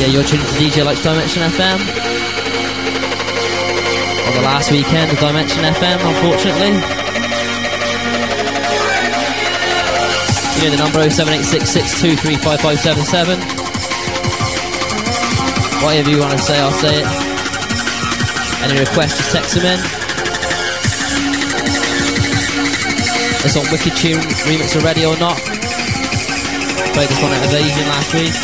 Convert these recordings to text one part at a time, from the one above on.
Yeah, you're tuning to DJ Likes Dimension FM. On the last weekend of Dimension FM, unfortunately. You know the number 07866235577. Whatever you want to say, I'll say it. Any requests, just text them in. It's on Wicked Tune remix already or not. Played this one at Evasion last week.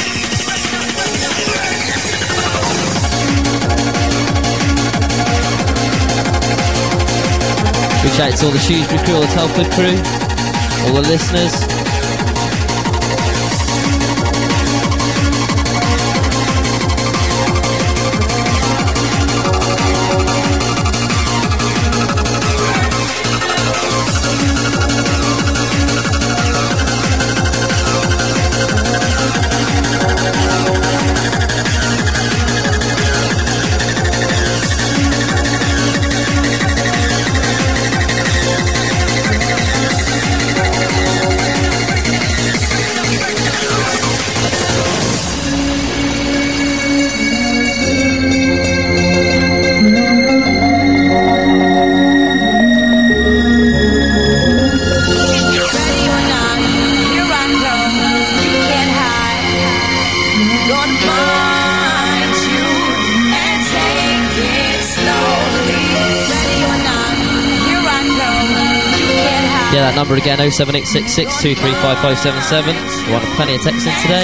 Big shout out to all the Shrewsbury crew, all the Telford crew, all the listeners. Yeah, that number again, 07866235577. We want plenty of texts in today.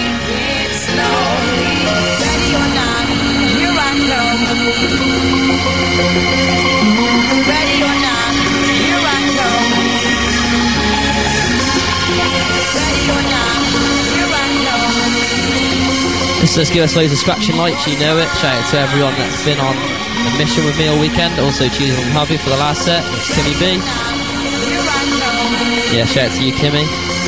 Just give us loads of scratching lights, you know it. Shout out to everyone that's been on a mission with me all weekend. Also choosing on Hubby for the last set. It's Kimmy B. Yeah, shout out to you, Kimmy.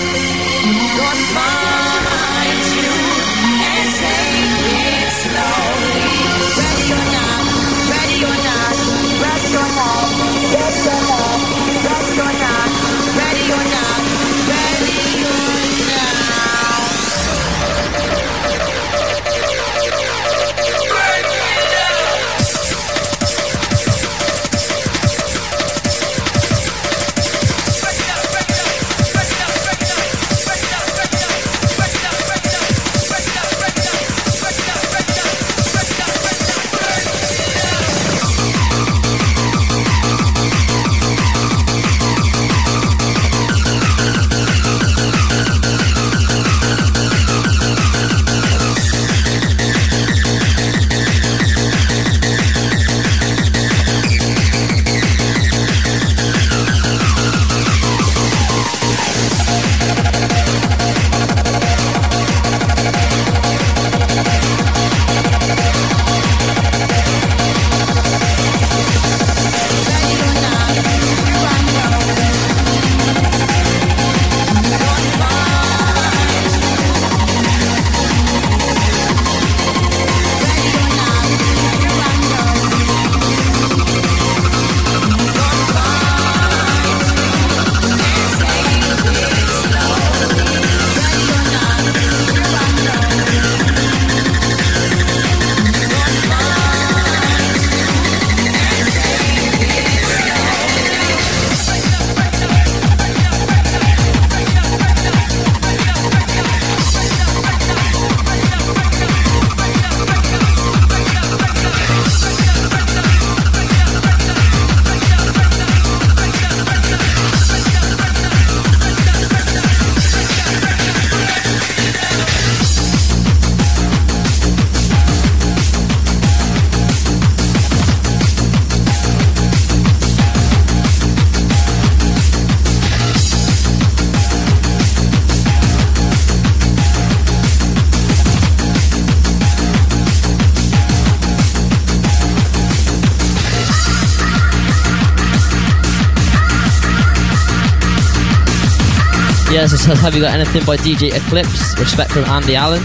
Yeah, so have you got anything by DJ Eclipse? Respect from Andy Allen.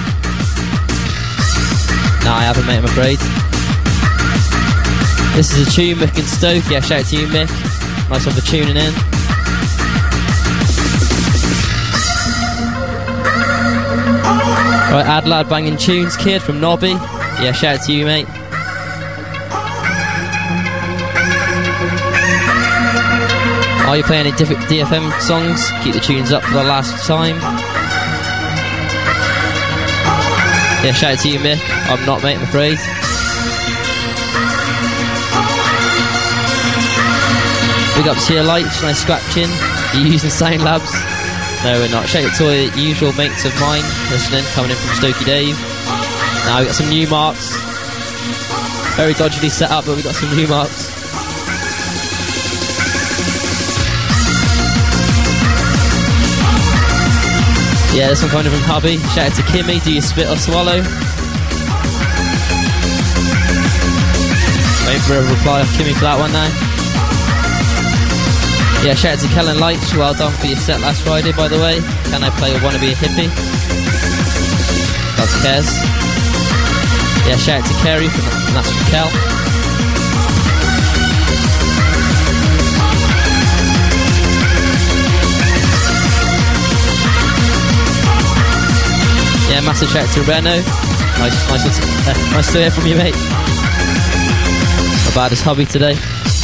No, I haven't, mate, I'm afraid. This is a tune, Mick and Stoke. Yeah, shout out to you, Mick. Nice one for tuning in. Oh, Right, Adlad Banging Tunes Kid from Nobby. Yeah, shout out to you, mate. Are you playing any different DFM songs? Keep the tunes up for the last time. Yeah, shout out to you, Mick. I'm not, mate, I'm afraid. Big up to your lights, nice scratching. Are you using Sound Labs? No, we're not. Shout out to all the usual mates of mine listening, coming in from Stokey Dave. Now we've got some new marks. Very dodgily set up, but we've got some new marks. Yeah, this one coming in from Hubby. Shout out to Kimmy, do you spit or swallow? Waiting for a reply off Kimmy for that one now. Yeah, shout out to Kellen Leitch, well done for your set last Friday, by the way. Can I play Wanna Be a Hippie? That's Kez. Yeah, shout out to Kerry, and that's from Kel. Yeah, massive shout out to Reno. Nice to hear from you, mate. Not bad as Hubby today.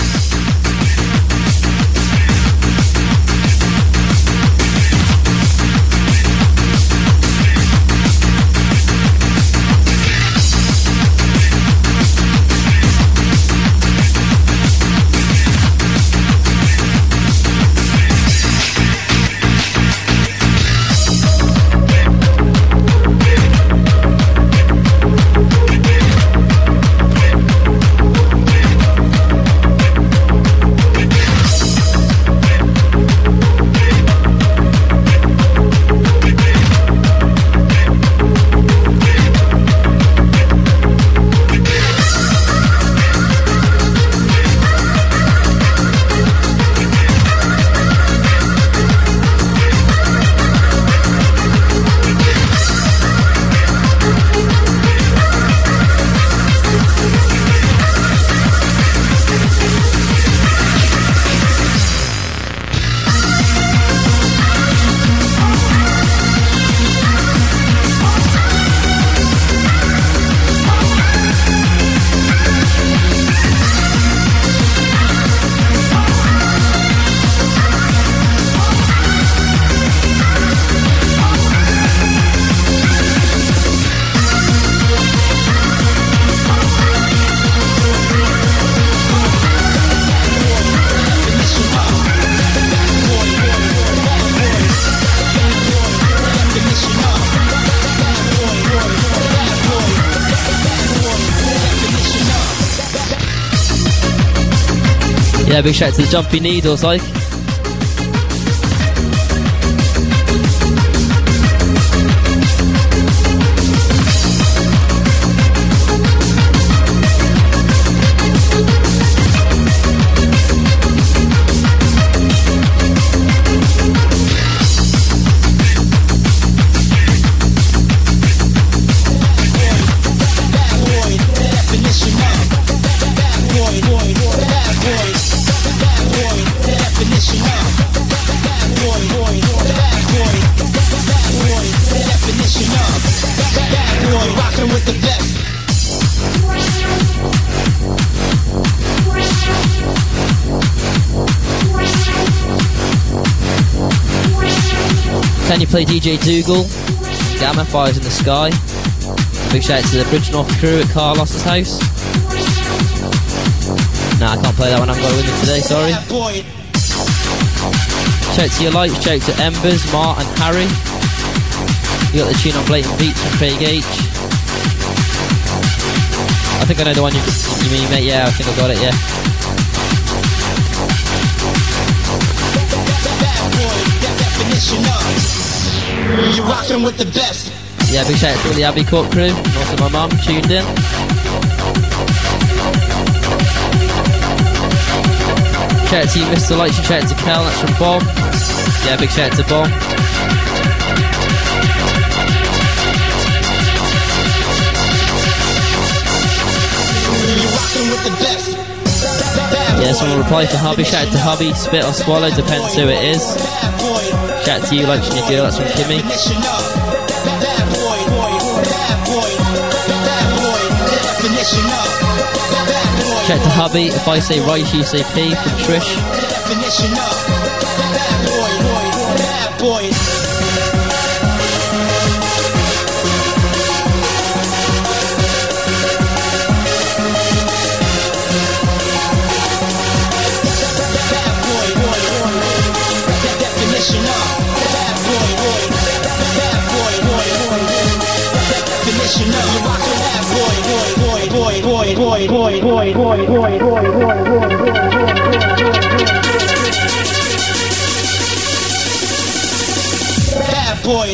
Yeah, big shout out to the Jumpy Needles, like. Can you play DJ Dougal? Gamma Fires in the Sky. Big shout out to the Bridgenorth crew at Carlos's house. Nah, I can't play that one, I haven't got a winner today, sorry. Shout out to your lights, shout out to Embers, Mart and Harry. You got the tune on Blatant Beats from Craig H. I think I know the one you mean, mate. Yeah, I think I got it, yeah. You're rocking with the best. Yeah, big shout out to all the Abbey Court crew, and also my mum tuned in. Shout out to you, Mr. Lights, and shout out to Kel, that's from Bob. Yeah, big shout out to Bob. You're rocking with the best. Yeah, someone reply to Hubby. Shout out to Hubby, spit or swallow, depends who it is. Shout out to you, Lights and your girl, that's from Kimmy. Shout out to Hubby. If I say rice, you say pea from Trish. Definition of bad boy, bad boy. Definition of bad boy, bad boy, definition of you rockin' bad boy, bad boy.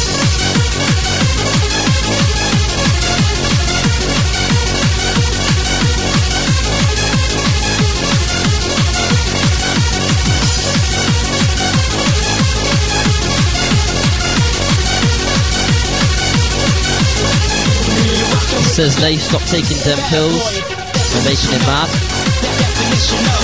Says they stop taking them pills and making it mad. Definition of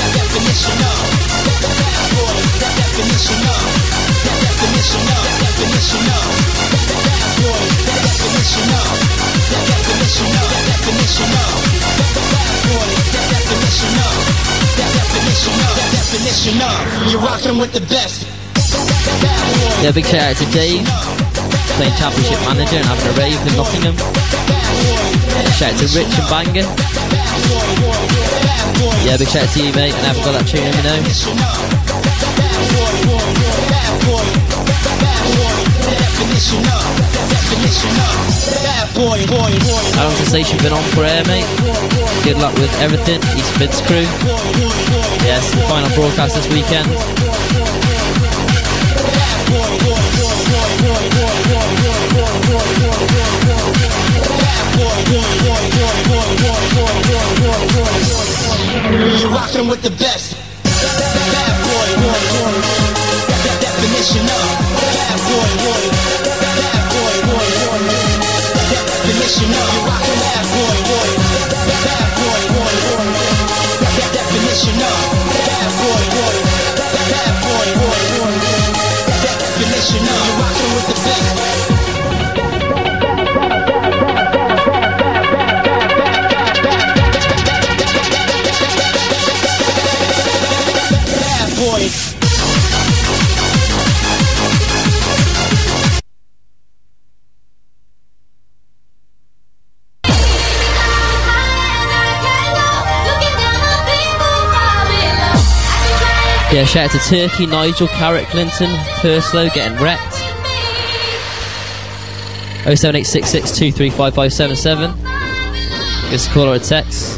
you're rocking with the best. Yeah, big shout out to Dave, playing Championship Manager and having a rave in Nottingham. Shout out to Rich and Banger. Yeah, big shout out to you, mate. And I haven't got that tune, let me know. How long since you've been on for air, mate? Good luck with everything. East Mids crew. Yes, the final broadcast this weekend. You're rockin' with the best. Bad boy, definition of bad boy, definition of you're rockin' bad boy, definition of bad boy, definition of you're rockin' with the best. Yeah, shout out to Turkey, Nigel, Carrot, Clinton, Perslow getting wrecked. 07866235577. Give us a call or a text.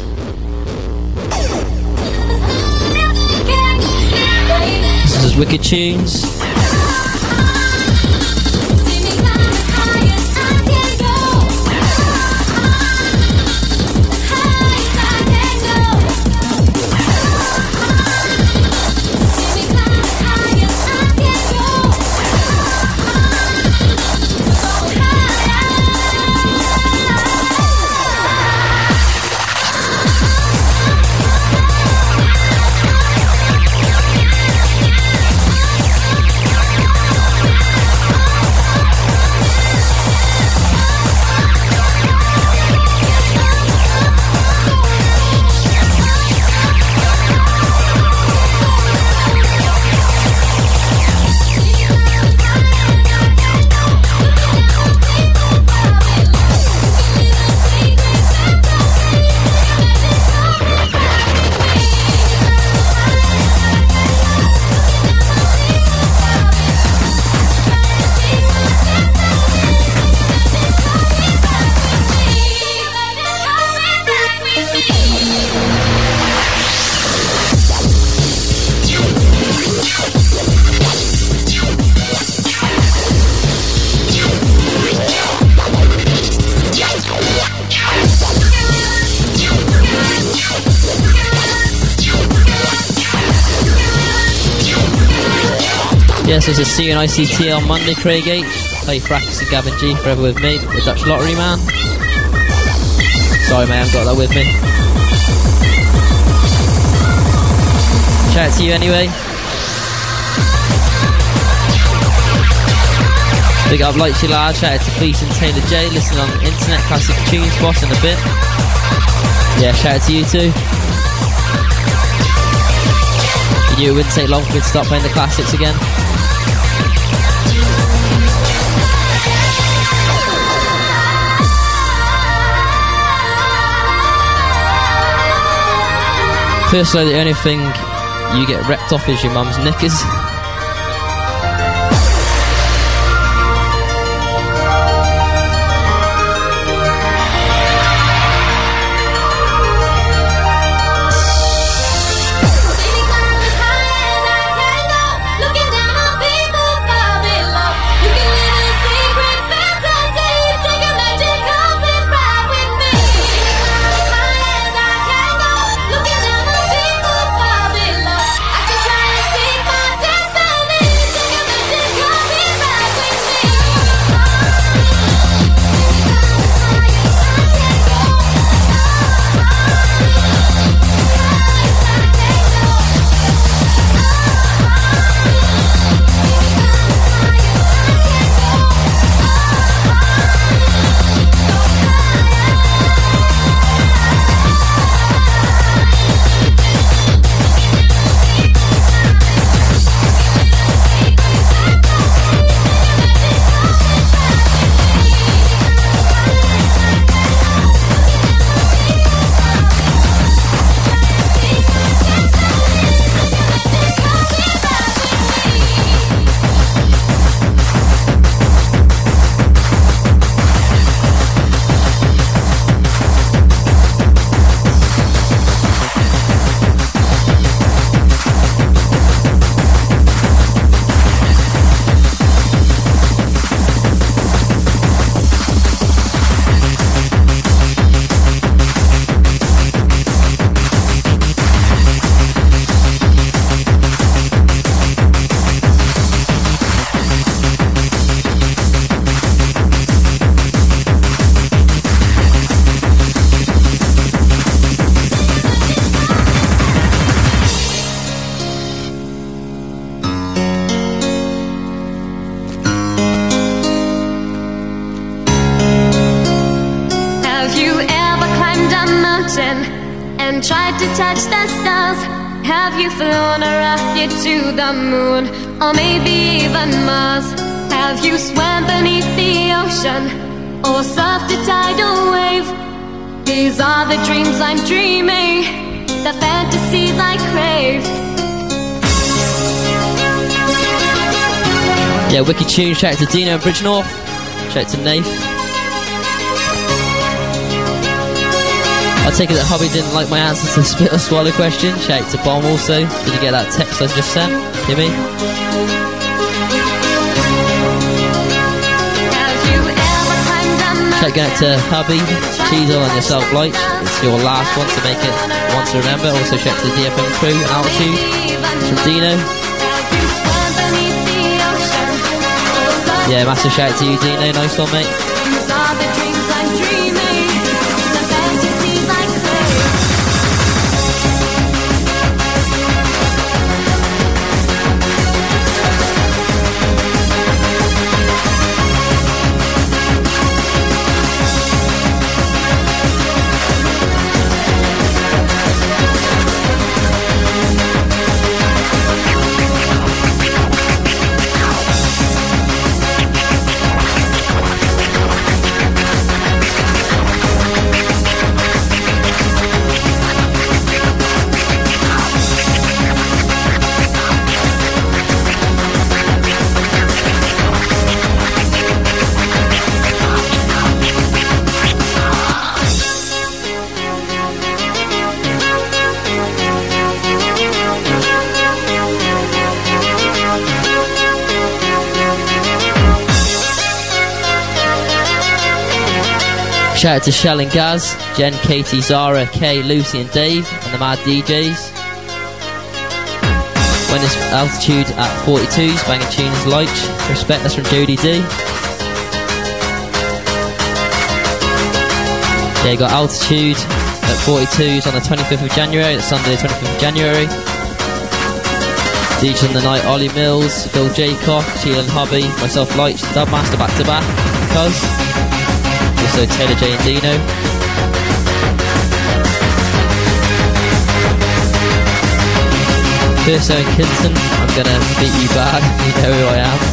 This is Wicked Tunes. Yes, there's a CNICT on Monday, Craig H. Play Fracas and Gavin G, forever with me, the Dutch Lottery man. Sorry, mate, I haven't got that with me. Shout out to you anyway. Big up Lights You Lad, shout out to Fleece and Taylor J, listening on Internet Classic Tunes Boss in a bit. Yeah, shout out to you too. knew it wouldn't take long for me to start playing the classics again. Firstly, the only thing you get wrecked off is your mum's knickers. And tried to touch the stars. Have you flown a rocket to the moon, or maybe even Mars? Have you swam beneath the ocean, or surfed a tidal wave? These are the dreams I'm dreaming, the fantasies I crave. Yeah, wicked tune. Shout out to Dino and Bridgenorth. Shout out to Nath. I take it that Hobby didn't like my answer to the spit or swallow question. Shout out to Bomb also. Did you get that text I just sent, Kimmy? Shout out to Hubby, Cheezel and yourself, Light. It's your last one to make it one to remember. Also shout out to the DFM crew, Altitude. It's from Dino. Yeah, massive shout out to you, Dino. Nice one, mate. Shout out to Shell and Gaz, Jen, Katie, Zara, Kay, Lucy and Dave, and the Mad DJs. When is Altitude at 42s, banging tunes light. Respect, that's from Jody D. Yeah, you got Altitude at 42s on the 25th of January, that's Sunday the 25th of January. DJs on the night, Ollie Mills, Phil Jaycock, Sheila and Hobby, myself Light, Dubmaster back to back, Cuz. Also Taylor J and Dino. Curso and Kinson, I'm gonna beat you bad. You know who I am.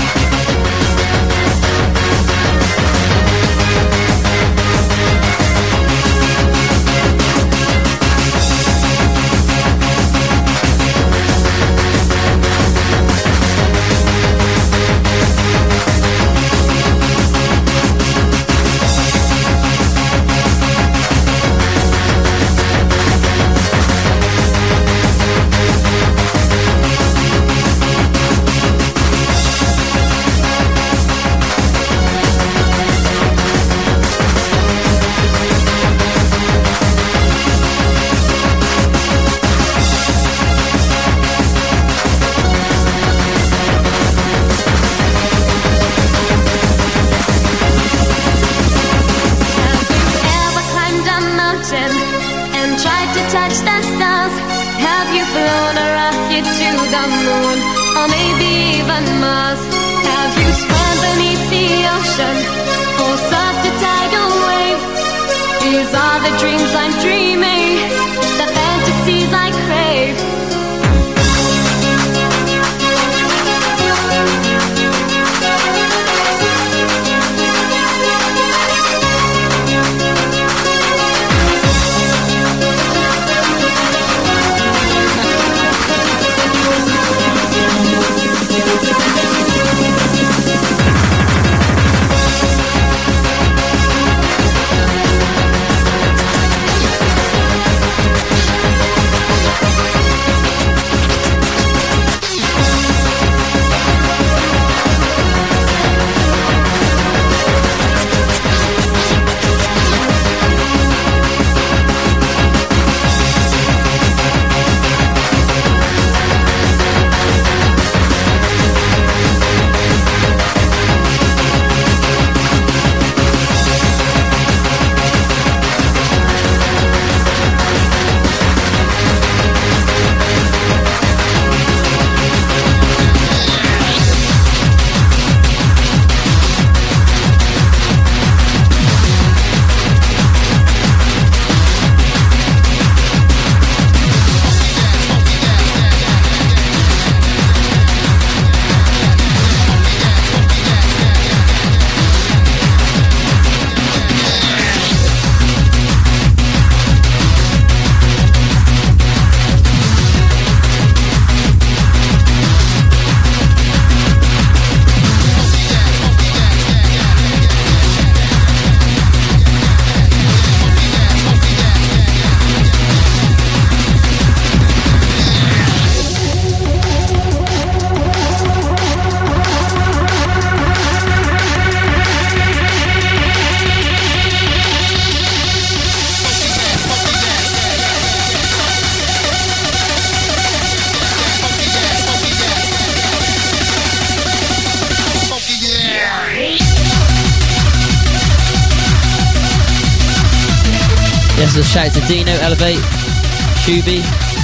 A shout to Dino, Elevate, Shuby,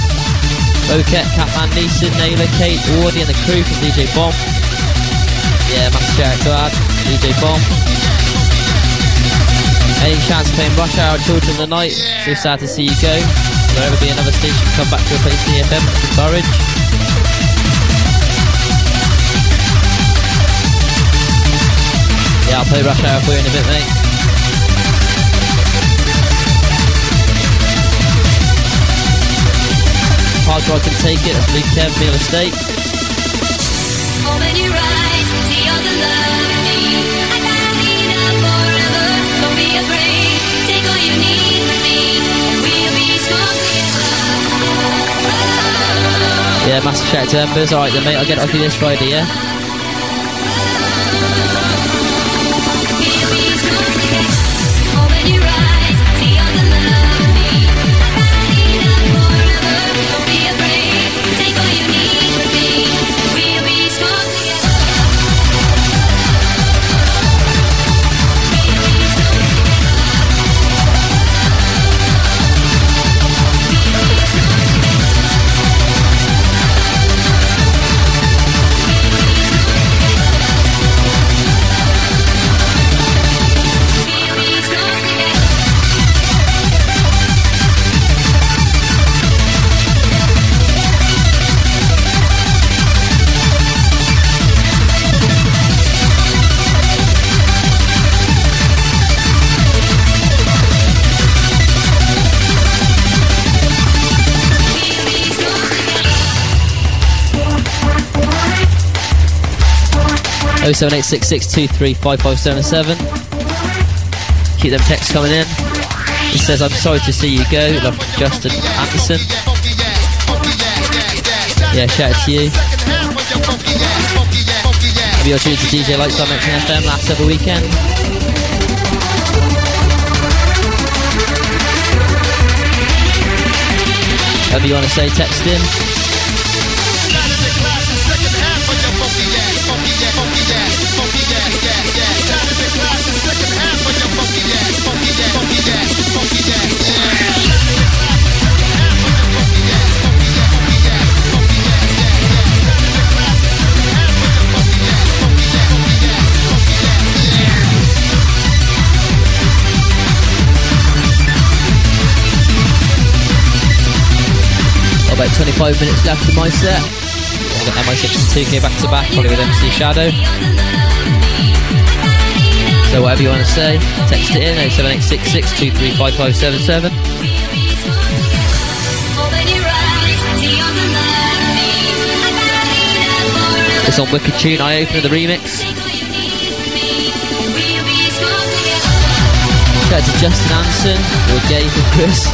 Boket, Catman, Neeson, Naylor, Kate, Wardy and the crew from DJ Bomb. Yeah, massive shout out to Ad, DJ Bomb. Any chance of playing Rush Hour, Children of the Night? So sad to see you go. Will there ever be another station come back to replace the FM? That's encouraged. Yeah, I'll play Rush Hour for you in a bit, mate. Hardcore Can Take It, that's Luke Kev, Meal Estate. Oh, when you rise, see all the love in me. I gotta lean up forever, don't be afraid. Take all you need from me, and we'll be strong together. Yeah, massive shout out to Embers. Alright then, mate, I'll get it off you this Friday, yeah? We'll be strong together. Oh, when you rise, see all the love in me. I gotta lean up forever, don't be afraid. Take all you need from me, and we'll be strong together. 07866235577. Keep them texts coming in. It says, I'm sorry to see you go. Love from Justin Anderson. Yeah, shout out to you. Have you tuned to DJ Lights Dimension FM last ever weekend? Whatever you want to say, text in. About 25 minutes left of my set. I've got MI6 and 2K back to back, probably with MC Shadow. So whatever you want to say, text it in 07866235577. It's on Wicked Tune, I Open the remix. Shout out to Justin Anderson, or Dave and Chris.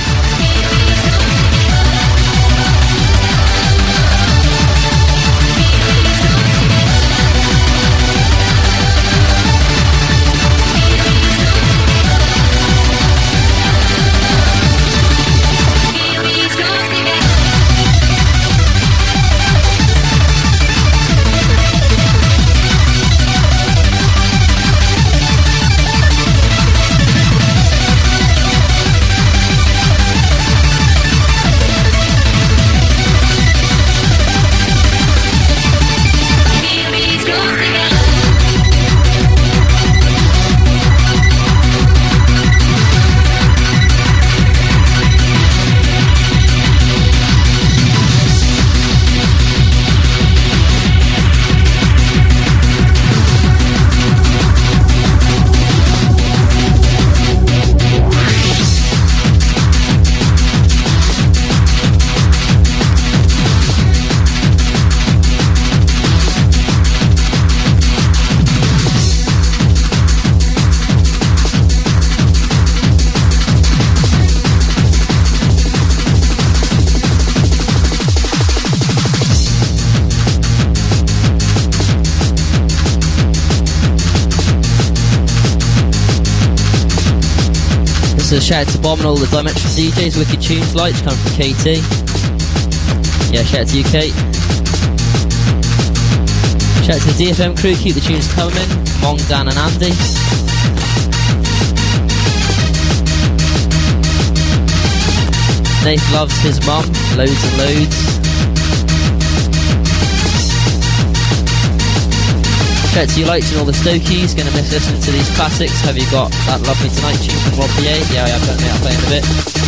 So shout out to Bob and all the Dimension DJs, Wicked Tunes Lights coming from KT. Yeah, shout out to you, Kate. Shout out to the DFM crew, keep the tunes coming. Mong, Dan and Andy. Nate loves his mum, loads and loads. Shout out to you Lights and all the Stokies, gonna miss listening to these classics. Have you got that Love Me Tonight tune from Rob PA? Yeah, I have, don't know, I'll play in a bit.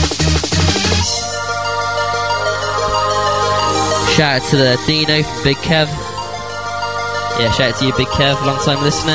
Shout out to the Dino from Big Kev. Yeah, shout out to you Big Kev, long time listener.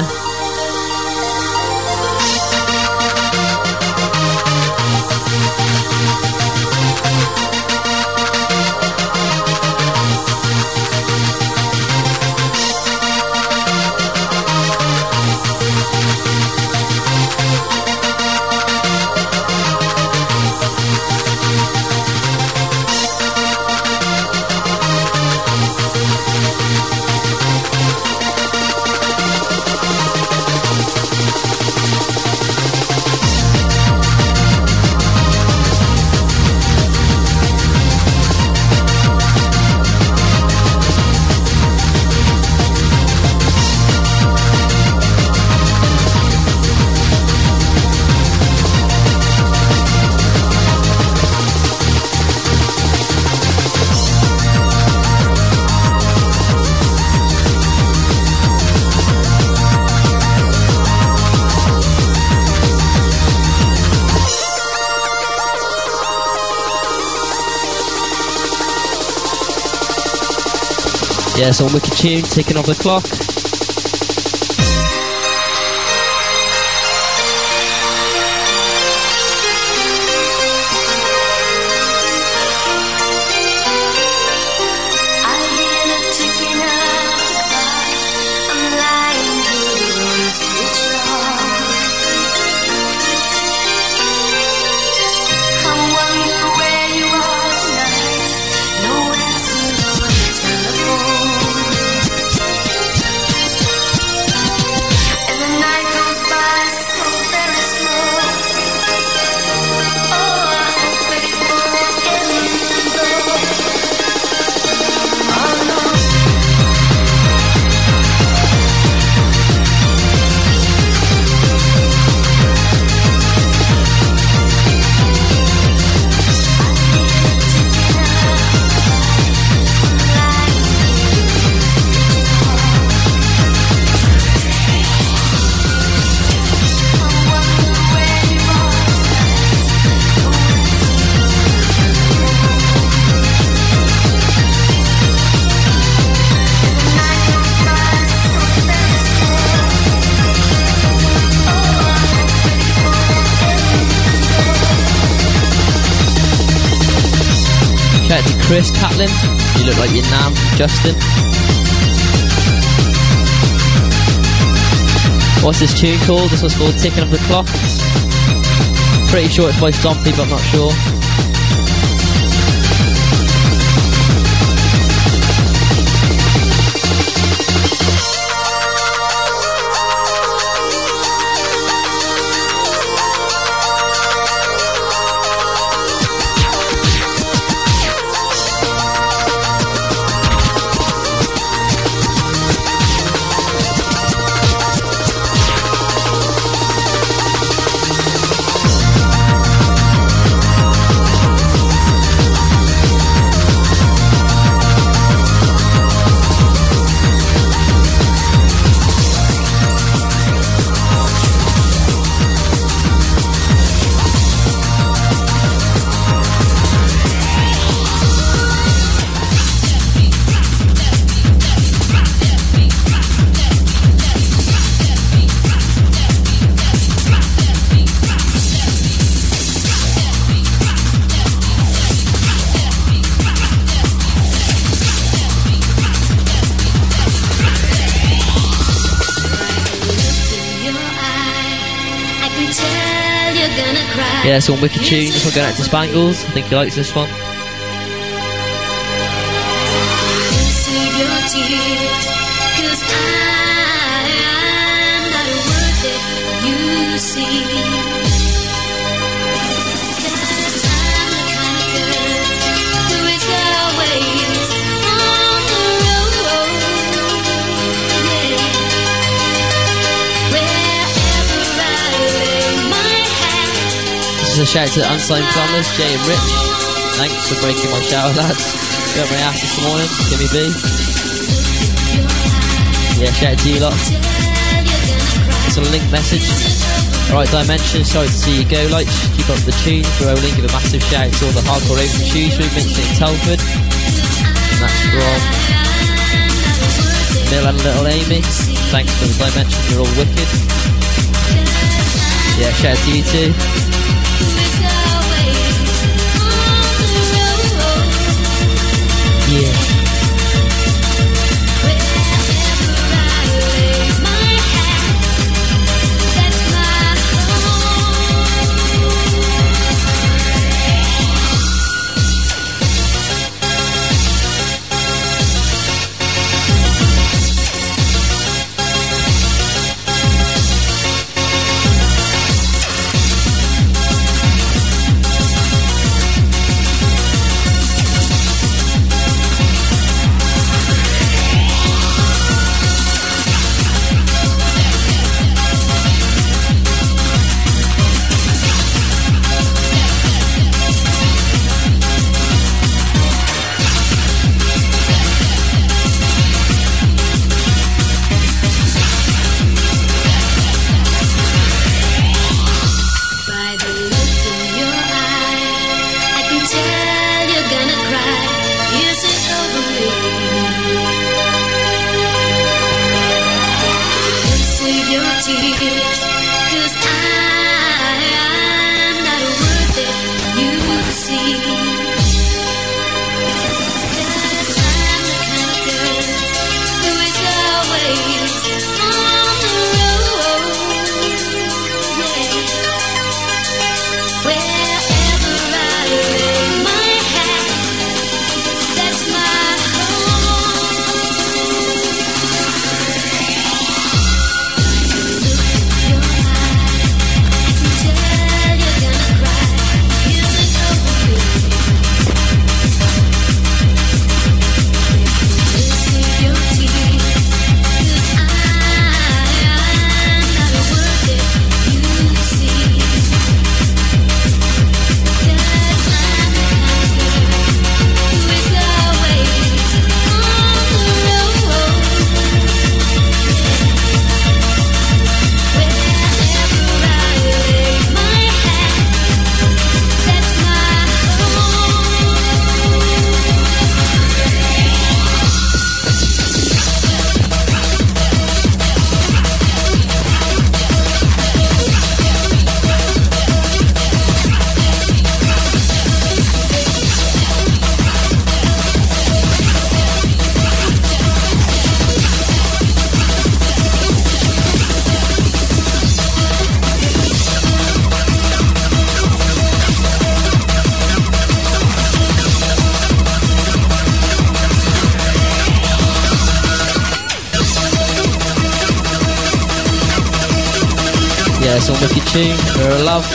Yeah, so Wicked Tune, ticking off the clock. I hear the ticking of the clock. I'm lying Chris Catlin, you look like your Nam Justin. What's this tune called? This one's called Ticking of the Clock. Pretty sure it's by Stompy, but I'm not sure. Yeah, it's one wicked tune. This one going out to Spangles. I think he likes this one. Save your tears, 'cause I'm not a word that you see. 'Cause I'm the kind of girl who is always on the road. Yeah. Wherever I lay my hat. This is a shout to the Unsigned Plumbers, Jay and Rich. Thanks for breaking my shower, lads. Got my ass this morning, Kimmy B. Yeah, shout out to you lot. It's a link message. Alright, Dimension, sorry to see you go, like. Keep up the tunes, rolling. Give a massive shout out to all the hardcore open shoes movements in Telford. And that's from Bill and Little Amy. Thanks for the Dimension, you're all wicked. Yeah, shout out to you too. Yeah. Yeah, it's all wicked tune. Mirror of Love.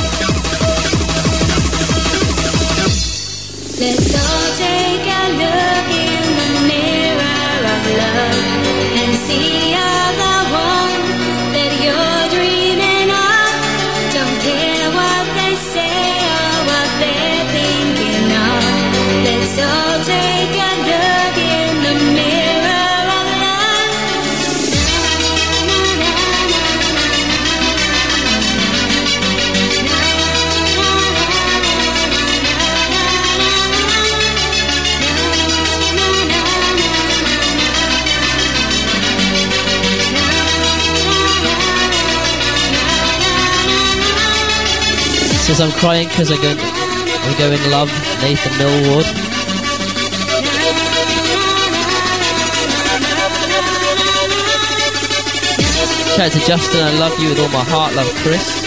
Let's all take a look in the mirror of love and see you're the one that you're dreaming of. Don't care what they say or what they're thinking of. Let's all take a look in the mirror of love. Says I'm crying because I'm going love Nathan Millward. Shout out to Justin, I love you with all my heart. Love Chris.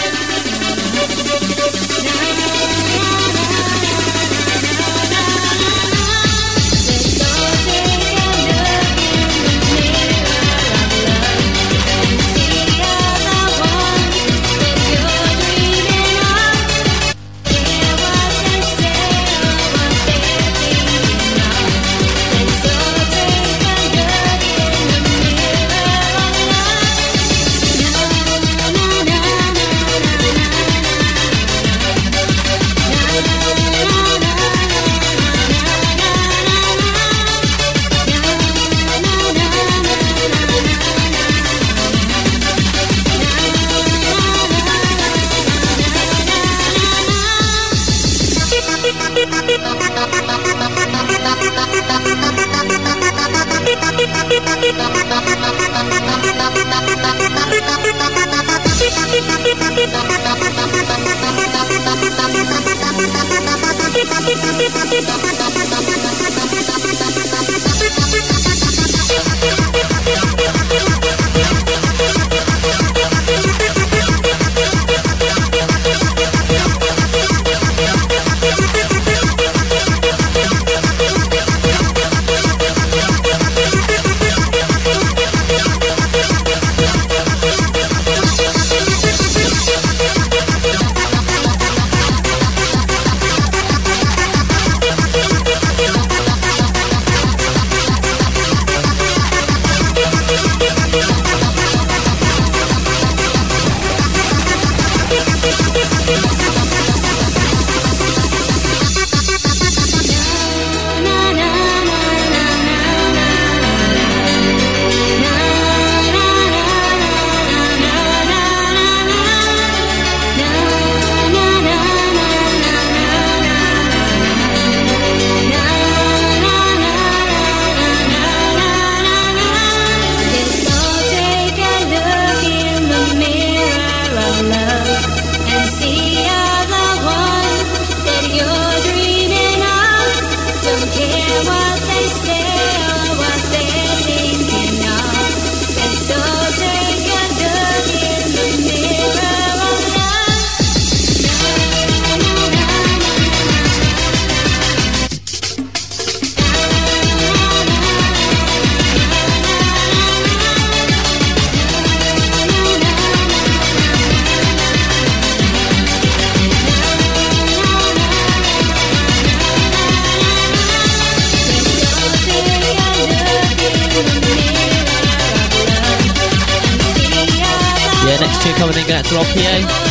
Coming in, going out to Rob PA.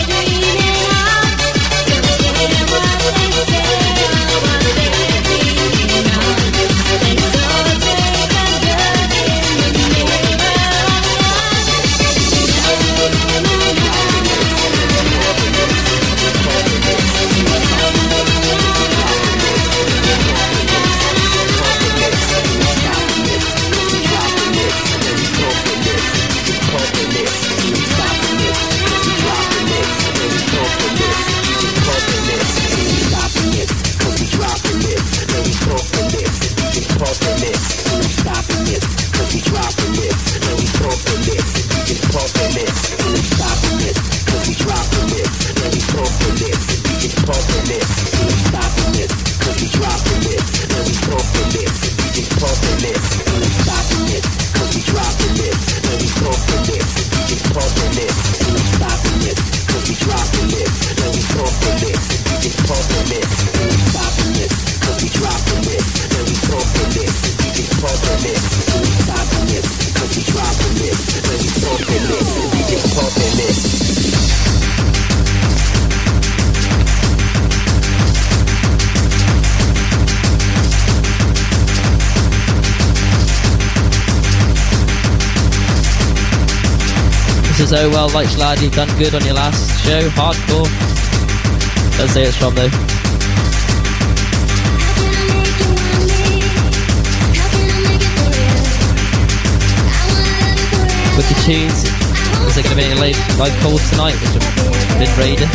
Stopping it, This is Oh Well Lights Lad, you've done good on your last show. Hardcore. Don't say it's from though. With the tunes, is there going to be any live calls tonight? Which have been raided.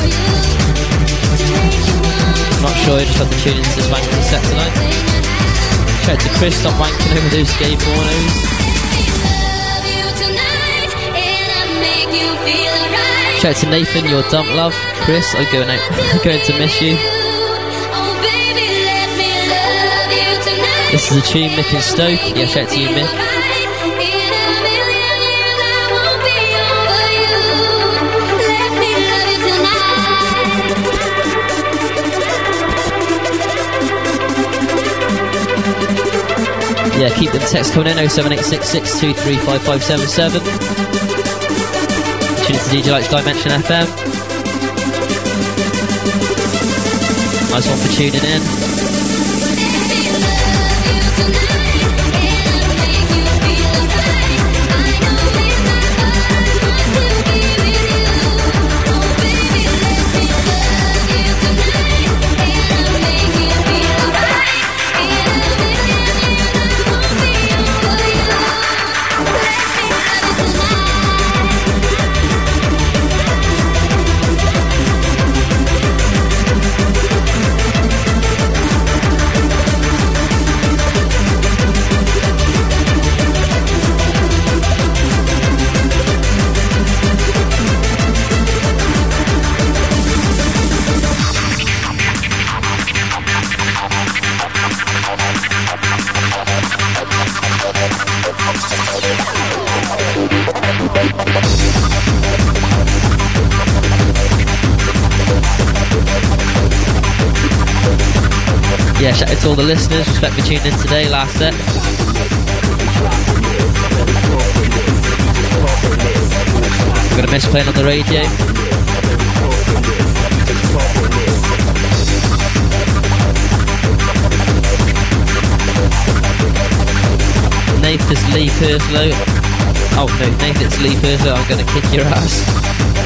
I'm not sure, I just had the tune into this wanking set tonight. Shout out to Chris, stop wanking over those gay pornos. Shout out to Nathan, your dump love. Chris, I'm going to miss you. This is a tune, Mick and Stoke. Yeah, shout out to you, Mick. Yeah, keep them texts coming in, 07866 235577. Tune into DJ Lights Dimension FM. Nice one for tuning in. Yeah, shout out to all the listeners, respect for tuning in today, last set. I'm gonna miss playing on the radio. Nathan's Lee Perslow. Oh no, Nathan's Lee Perslow, I'm gonna kick your ass.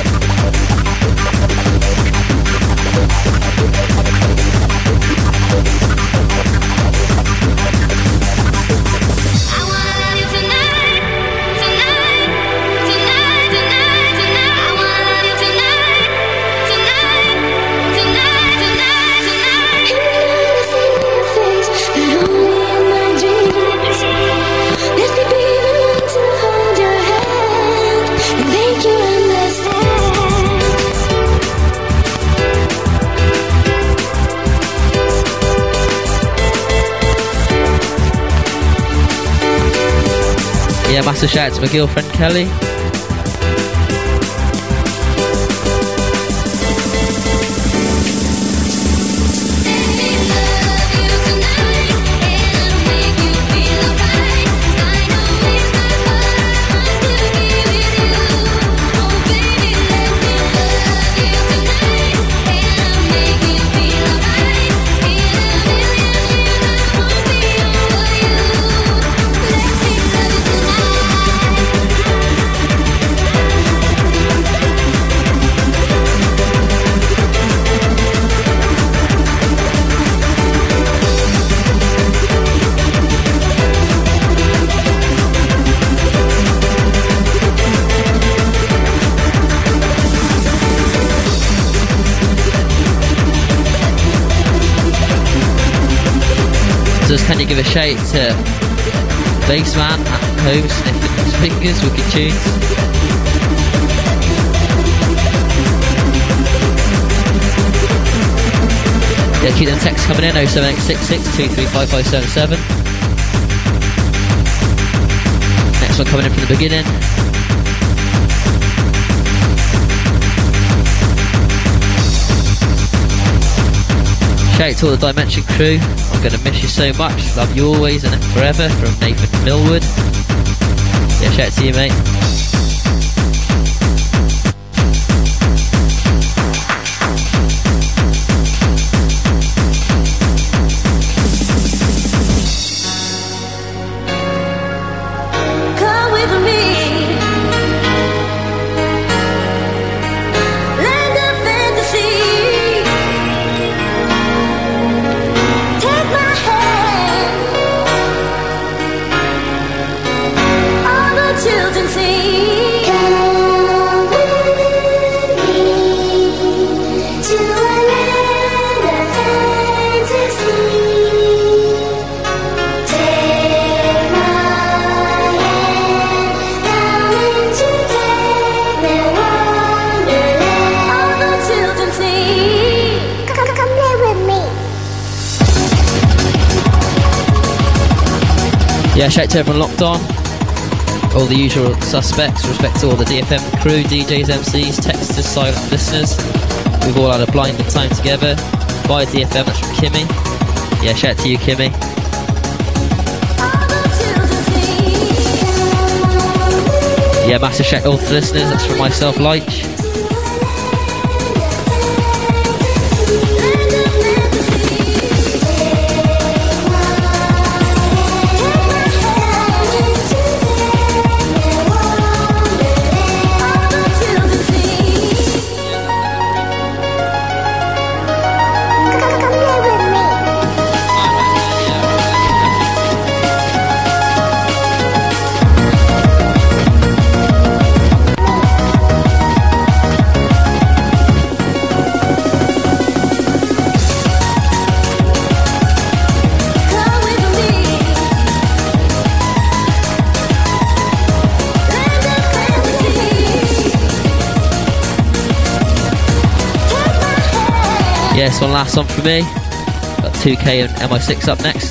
Yeah, massive shout out to my girlfriend Kelly. Can you give a shout to Bassman at home sniffing his fingers, wicked tunes? Yeah, keep them texts coming in, 07866 235577. Next one coming in from the beginning. Shout out to all the Dimension crew. I'm gonna miss you so much. Love you always and forever. From Nathan Millwood. Yeah, shout out to you, mate. Come with me, land of fantasy. Take my hand, all the children sing. Come with me to a land of fantasy. Take my hand down into Disney Wonderland. All the children sing. Come here with me. Yeah, shout out to everyone locked on. All the usual suspects. Respect to all the DFM crew, DJs, MCs, texters, silent listeners. We've all had a blinded time together. Bye DFM, that's from Kimmy. Yeah, shout out to you, Kimmy. All the children sing. Yeah, massive shout out to all the listeners. That's from myself, Leitch. Yes, one last song for me. Got 2K and MI6 up next.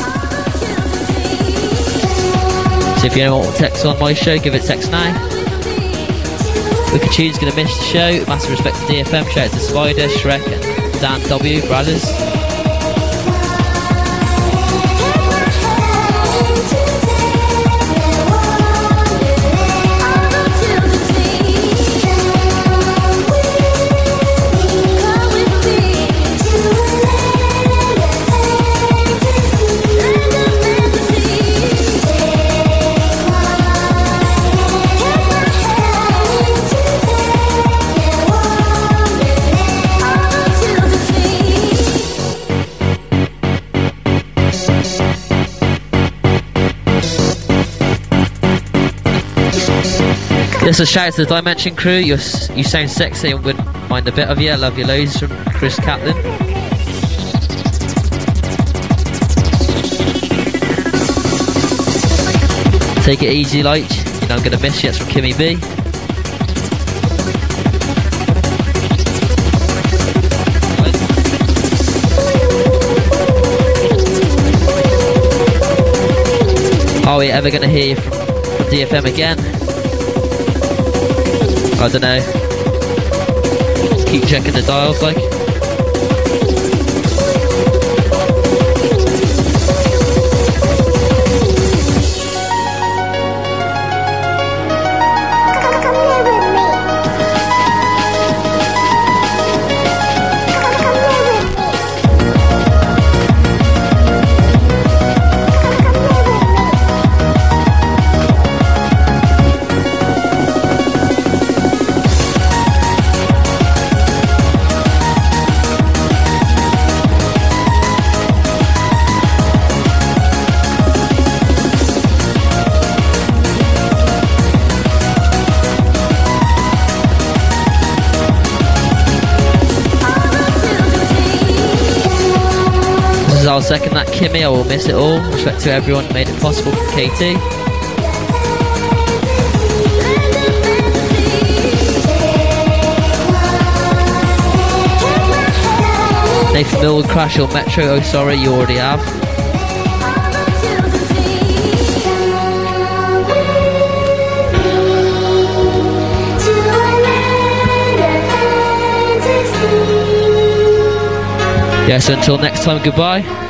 So if you don't want to text on my show, give it a text now. Wicked Tune's gonna miss the show. Massive respect to DFM. Shout out to Spider, Shrek, and Dan W. Brothers. This is a shout out to the Dimension crew. You sound sexy and wouldn't mind a bit of you. I love you loads from Chris Catlin. Take it easy, Light. You know I'm gonna miss you. It's from Kimmy B. Are we ever gonna hear you from DFM again? I don't know. Just keep checking the dials, like. I'll second that, Kimmy. I will miss it all. Respect to everyone who made it possible from KT. Nathan Millwood, crash your Metro. Oh, sorry, you already have. Yeah, Okay, so until next time, goodbye.